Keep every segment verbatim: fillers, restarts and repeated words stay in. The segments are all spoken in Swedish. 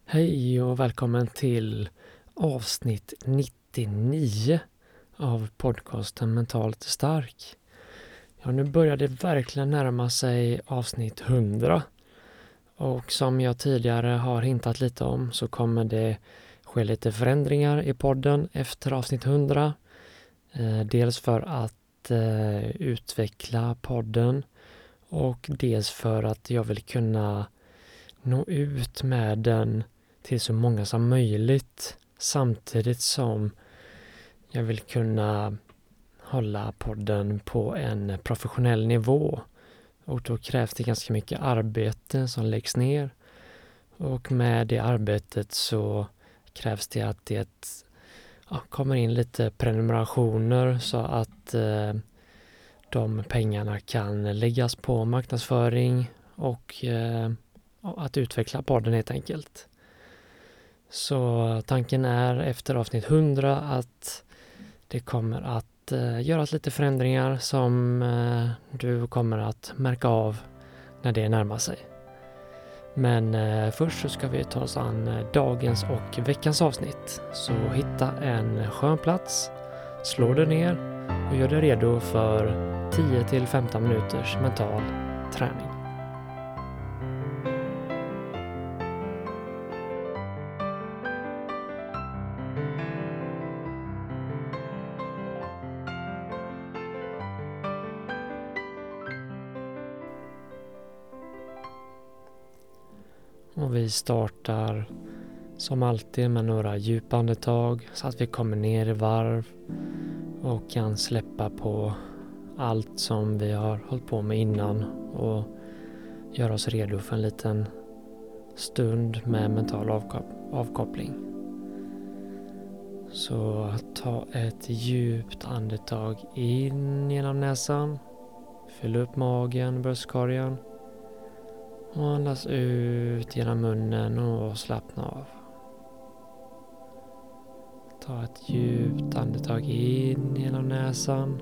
Hej och välkommen till avsnitt nittionio av podcasten Mentalt Stark. Ja, nu börjar det verkligen närma sig avsnitt hundra. Och som jag tidigare har hintat lite om så kommer det ske lite förändringar i podden efter avsnitt hundra. Eh, dels för att eh, utveckla podden och dels för att jag vill kunna nå ut med den till så många som möjligt samtidigt som jag vill kunna hålla podden på en professionell nivå. Och då krävs det ganska mycket arbete som läggs ner. Och med det arbetet så krävs det att det ja, kommer in lite prenumerationer så att eh, de pengarna kan läggas på marknadsföring och eh, att utveckla podden helt enkelt. Så tanken är efter avsnitt hundra att det kommer att eh, göras lite förändringar som eh, du kommer att märka av när det närmar sig. Men eh, först så ska vi ta oss an eh, dagens och veckans avsnitt. Så hitta en skön plats, slå dig ner och gör dig redo för tio till femton minuters mental träning. Och vi startar som alltid med några djupa andetag så att vi kommer ner i varv och kan släppa på allt som vi har hållit på med innan och göra oss redo för en liten stund med mental avkop- avkoppling. Så ta ett djupt andetag in genom näsan, fyll upp magen, bröstkorgen. Och andas ut genom munnen och slappna av. Ta ett djupt andetag in genom näsan.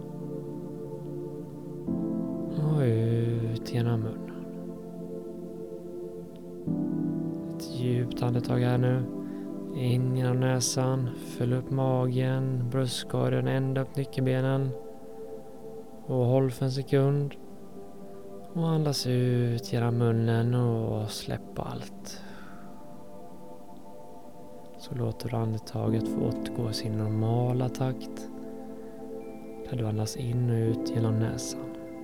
Och ut genom munnen. Ett djupt andetag här nu. In genom näsan. Fyll upp magen, bröstkorgen, ända upp nyckelbenen. Och håll för en sekund. Och andas ut genom munnen och släpp allt. Så låter du andetaget få återgå i sin normala takt. Där du andas in och ut genom näsan.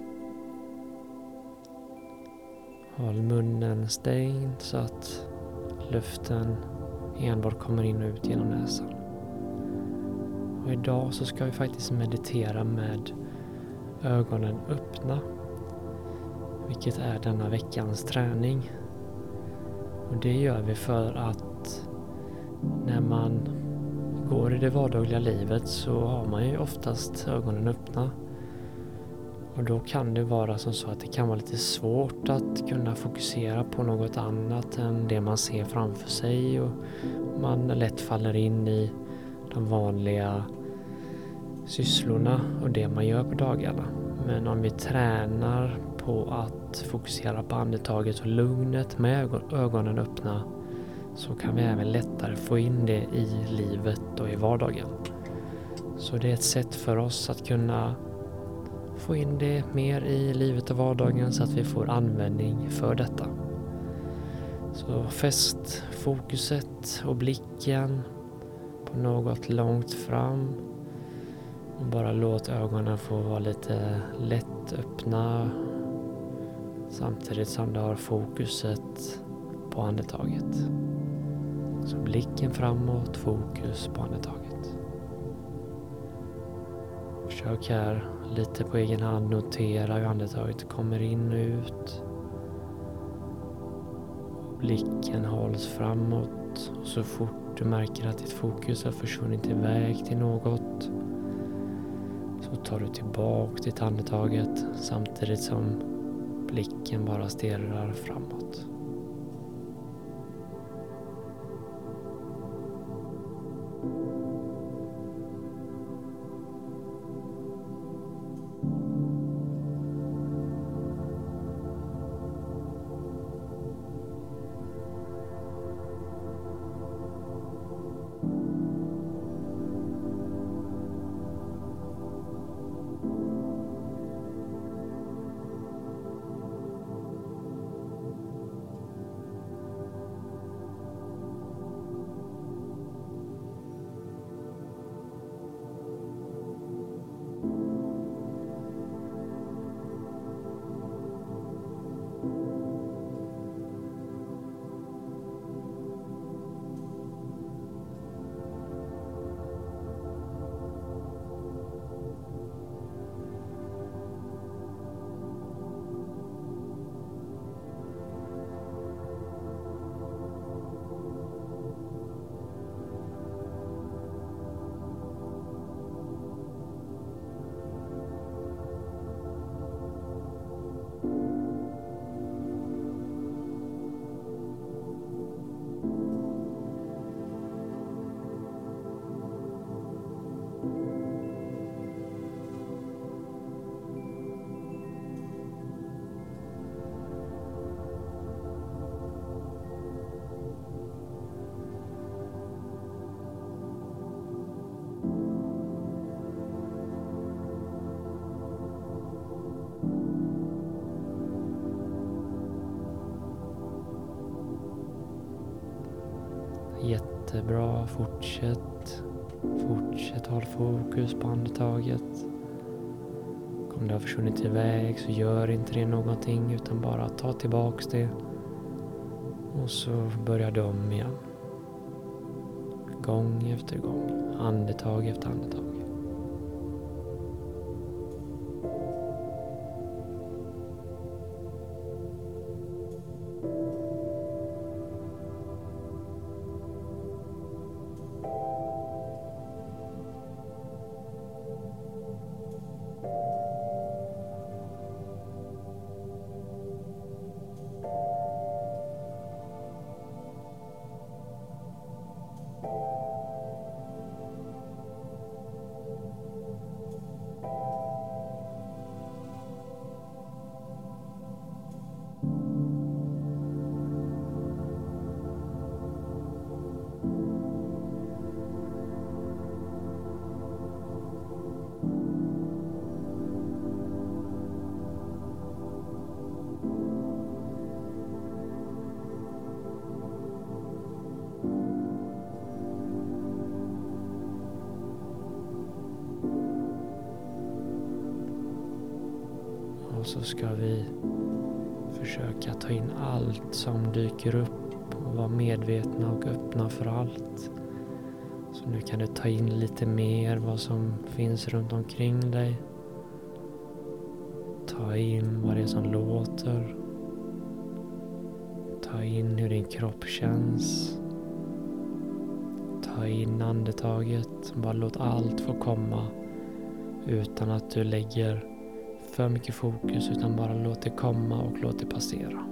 Håll munnen stängd så att luften enbart kommer in och ut genom näsan. Och idag så ska vi faktiskt meditera med ögonen öppna. Vilket är denna veckans träning. Och det gör vi för att när man går i det vardagliga livet så har man ju oftast ögonen öppna. Och då kan det vara som så att det kan vara lite svårt att kunna fokusera på något annat än det man ser framför sig. Och man lätt faller in i de vanliga sysslorna och det man gör på dagarna. Men om vi tränar på att fokusera på andetaget och lugnet med ögonen öppna så kan vi även lättare få in det i livet och i vardagen. Så det är ett sätt för oss att kunna få in det mer i livet och vardagen så att vi får användning för detta. Så fäst fokuset och blicken på något långt fram. Och bara låt ögonen få vara lite lätt öppna samtidigt som du har fokuset på andetaget. Så blicken framåt, fokus på andetaget. Försök här lite på egen hand notera hur andetaget kommer in och ut. Blicken hålls framåt och så fort du märker att ditt fokus har försvunnit iväg till något så tar du tillbaka ditt andetaget samtidigt som blicken bara stirrar framåt. Jättebra, fortsätt. Fortsätt håll fokus på andetaget. Om det har försvunnit iväg så gör inte det någonting utan bara ta tillbaks det. Och så börjar du om igen. Gång efter gång, andetag efter andetag. Och så ska vi försöka ta in allt som dyker upp och vara medvetna och öppna för allt. Så nu kan du ta in lite mer vad som finns runt omkring dig. Ta in vad det är som låter. Ta in hur din kropp känns. Ta in andetaget. Bara låt allt få komma utan att du lägger för mycket fokus, utan bara låt det komma och låt det passera.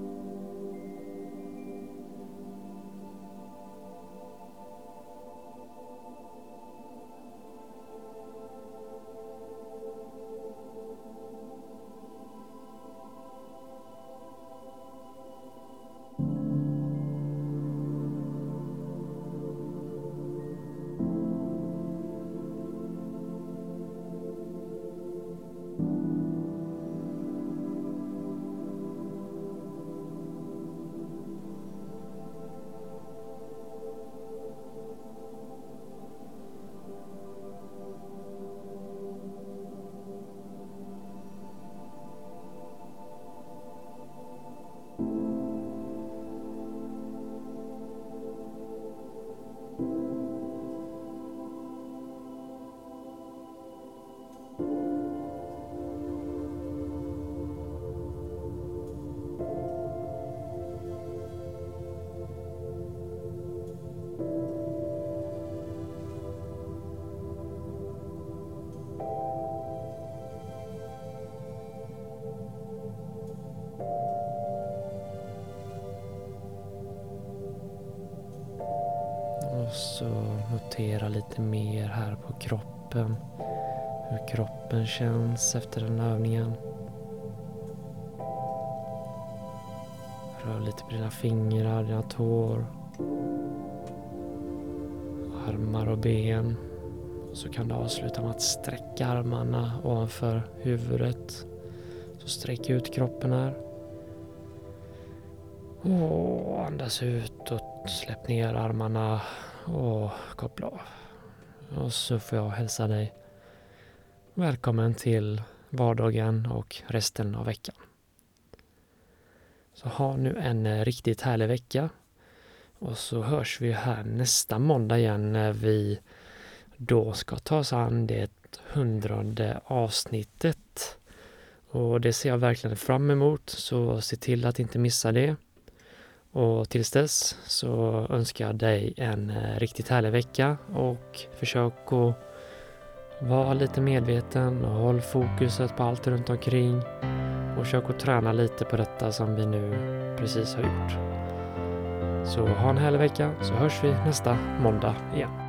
Och så notera lite mer här på kroppen. Hur kroppen känns efter den övningen. Rör lite på dina fingrar, dina tår. Armar och ben. Och så kan du avsluta med att sträcka armarna ovanför huvudet. Så sträck ut kroppen här. Och andas ut och släpp ner armarna och koppla av. Och så får jag hälsa dig välkommen till vardagen och resten av veckan. Så ha nu en riktigt härlig vecka. Och så hörs vi här nästa måndag igen när vi då ska ta oss an det hundrade avsnittet. Och det ser jag verkligen fram emot, så se till att inte missa det. Och tills dess så önskar jag dig en riktigt härlig vecka och försök att vara lite medveten och håll fokuset på allt runt omkring och försök att träna lite på detta som vi nu precis har gjort. Så ha en härlig vecka, så hörs vi nästa måndag igen.